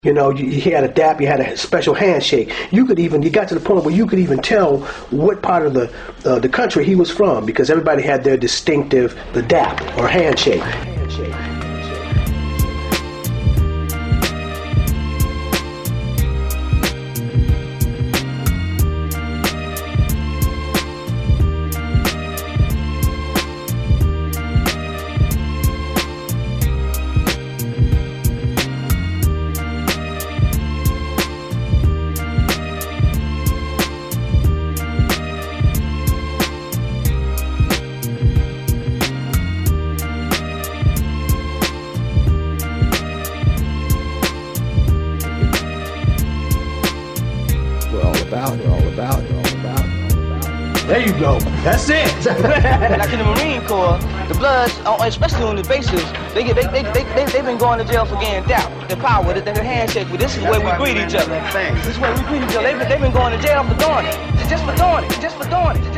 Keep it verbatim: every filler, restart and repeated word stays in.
You know, you, you had a dap, you had a special handshake. You could even, you got to the point where you could even tell what part of the uh, the country he was from, because everybody had their distinctive, the dap or handshake. handshake. There you go. That's it. Like in the Marine Corps, the Bloods, especially on the bases, they get they they they they they've been going to jail for getting doubt, the power, the, the handshake. But this is where we greet each other. This is where we greet each other. They've been, they've been going to jail for doing it, just for doing it, just for doing it.